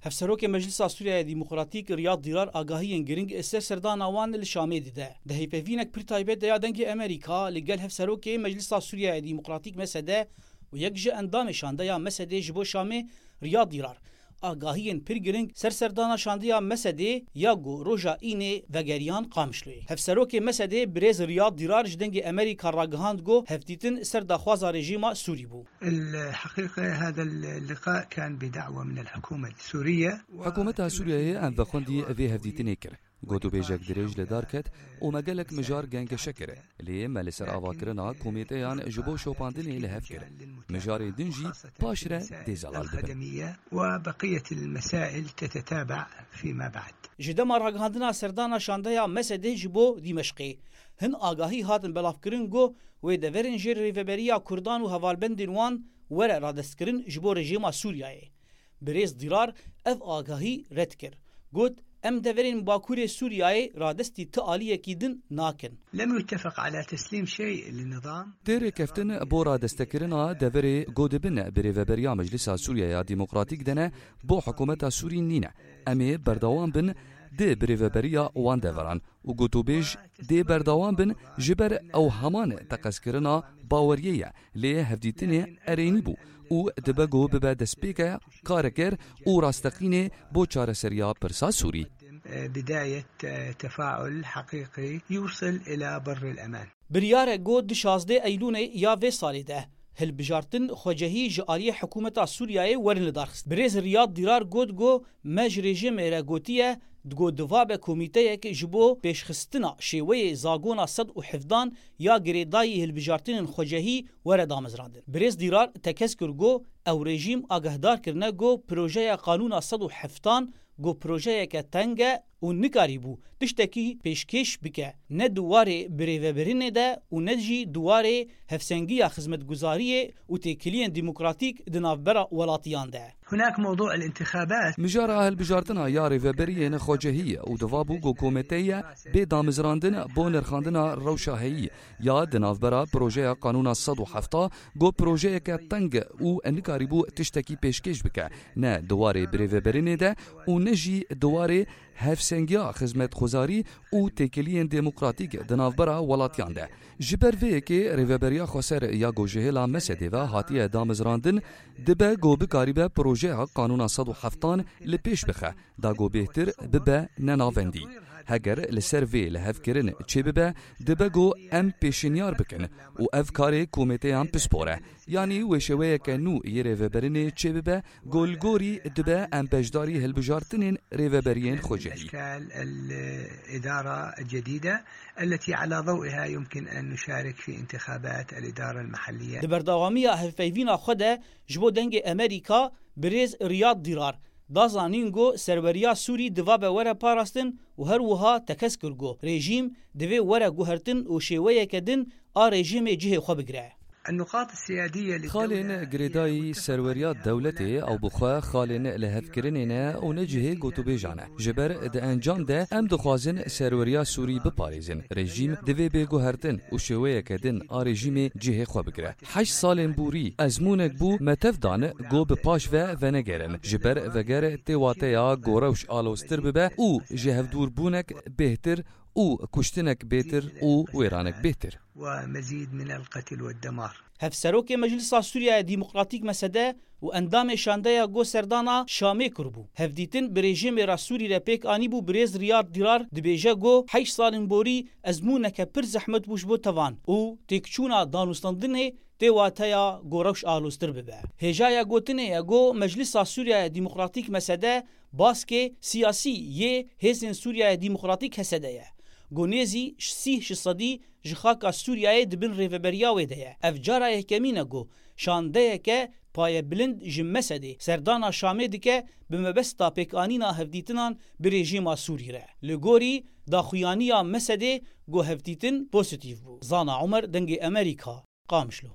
هفسروک مجلس سوریای دموکراتیک ریاض دیرار آگاهی گرینگ استر سردان آوان لشامی دیده. دهی پوینک پرتایبت دیا دنگ امریکا لگل هفسروک مجلس سوریای دموکراتیک مسده و یک جه اندام شانده یا مسده جبو شامی ریاض دیرار. آگاهی پر گرینگ سردان شانده یا مسده یا گو روژا اینه وگریان قامشلوی. هفسروک مسده برز ریاض دیرار جدنگ امریکا راگهاند گو هفتیتن سر دخواز رژیم سوری بو. الحقيقة هذا اللقاء كان بدعوة من الحكومة السورية. حكومة سوريا أن بخوندي في هفديتني كر. گوتو بیجک دریج لدار کت و مگلک مجار گنگ شکره لی ملسر آواکرنا کمیتیان جبو شوپاندنی لهف کره مجار دنجی پاشره دیزالال دبن وبقية المسائل تتتابع فيما بعد. جدما راگهاندنا سردانا شانده مسده جبو دمشقی هن آگاهی هاتن بلافکرین گو و دورن جر ریوبریا کردان و هوالبندین وان ور رادستکرین جبو رژیم سوریای برز دیرار اف آگاهی رد کر گوت ام دورين باكوري سورياي رادستي تاليه كيدن ناكن لم يتفق على تسليم شيء للنظام دير كفتن بورا دستكرنا دوري غودبن بريفبريا مجلس سوريا ديمقراطيك دنا بو حكومه سوري نينا امي بردوان بن دي بريفبريا وان دوران و گوتوبيج دي بردوان بن جبر او همان تقسكرنا باوريه لي هفديتني اريني بو و دبگو ببا دسپیکا کارکر و راستقینه بو چار سریا پرسا سوری. بداية تفاعل حقيقي يوصل إلى بر الأمان. بريار گود 16 ايلون يا في سالي ده هل بجارتن خوجهي جاريه حكومه سوريا ورن لدارخست بريز رياض ديرار گود گو مج رژیم راگوتيه دگو دواب کمیته که جبو پیشخستنا شیوه زاگونا صد و حفظان یا گریدای هلبجارتین خوجهی ورد آمزراندن. برز دیرار تکذکر گو او رژیم آگهدار کرنه گو پروژه قانون صد و حفظان گو پروژه که تنگه و نکاری بو تشتکی پیشکش بکه نه دواره بریوبرینه ده و نه جی دواره هفسنگی خدمت گزاری و تکلیه دموکراتیک دنافبرا ولاتیان ده. هناك موضوع الانتخابات مجار اهل بجارتنا یا ریوبریه خوجهی و دوابو گو کمیته به دامزراندن بو نرخاندنا روشاهی یا دنافبرا پروژه قانون 107 گو پروژه که تنگ و نکاری بو تشتکی پیشکش بکه نه دواره بریوبرینه ده و نه جی دواره هفسنگیا خدمت گزاری و تکلیه دموکراتیک دنافبرا ولاتیان ده. جبر وی که ریوبریا خسر یا گوجهلا مسده و هاتیه دامزراندن دبه گو بکاریبه پروژه قانون 107 لپیش بخه دا گو بهتر ببه نناوندی. هگر لسر وی لهفکرن چه ببه دبه گو ام پیشنیار بکن و اف کاری کمیته هم پسپوره یعنی وشوه که نو یه ریوبرین چه ببه گلگوری دبه ام پجداری هلبجارتنین ریوبرین خوجهی. أشكال الإدارة الجديدة التي على ضوئها يمكن أن نشارك في انتخابات الإدارة المحلية. دبردوامية هفيفينا خده جبو دنگ أمريكا بريز رياض ديرار دازانينگو سروريا سوري دوابه ورا پاراستن و هر وها تکسکرگو رژیم دوی ورا گوهرتن و شیوه کدن رژیم جهه خو بگره. النقاط السيادية خالين جريداي سروريات دولتي او بخوا خالين لهفكرنينا او نجهي گوتو بيجانا جبر د انجام ده ام دخوازن سروريا سوري بپاريزن رژيم دوي بيگو هرتن او شويه كدن رژيم جهه خو بگره 8 سالن بوري ازمونك بو متفدان گو بپاش و ونگرن جبر وگر تيواتيا گوروش آلوستر ببه او جهف دور بونك بهتر او کشتنک بهتر او ویرانک بهتر ومزيد من القتل والدمار. هفسروک مجلس سوریا دموکراتیک مسده و اندام شانده گو سردانا شامی کربو هفدیتن برژیم راسوری رپیک آنی بو برز ریاض دیرار دبیجه گو 8 سالن بوری ازمونک پر زحمت بوش بو توان او تکچونا دانوستاندنه تیواتیا گوروش آلوستر ببه هجایا گوتنه گو مجلس سوریا دموکراتیک مسده باسکه سیاسی یه هزن سوریا دموکراتیک هسده گونیزی 30% جخاکا سوریای دبن ریوبریا ویده افجارا یکمینه گو شانده که پای بلند جمسده سردانا شامه دکه بمبستا پیکانینا هفدیتنان برژیما سوری ره لگوری دا خویانیا مسده گو هفدیتن پوزیتیف بو. زانا عمر دنگ امریکا قامشلو.